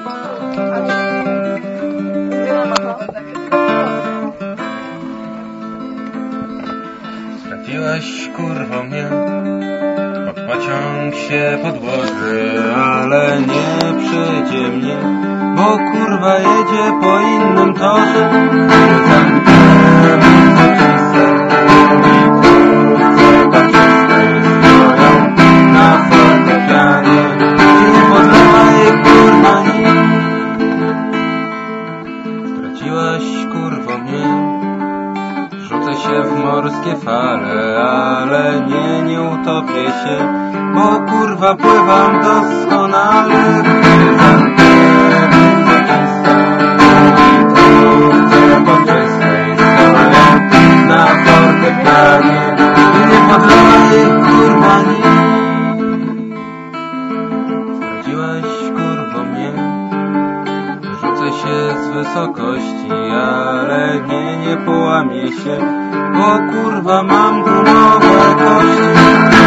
Straciłaś, kurwo, mnie, pod pociąg się podłoży, ale nie przejdzie mnie, bo kurwa jedzie po innym torze. Na fortepianie i nie podlewaj, kurwa, nic. Straciłaś, kurwo, mnie, rzucę się w morskie fale, ale nie utopię się, bo kurwa pływam doskonale. Na fortepianie i nie podlewaj, kurwa, nic. Straciłaś, kurwo, mnie, rzucę się z wysokości, ale nie połamię się, bo kurwa mam gumowe kości.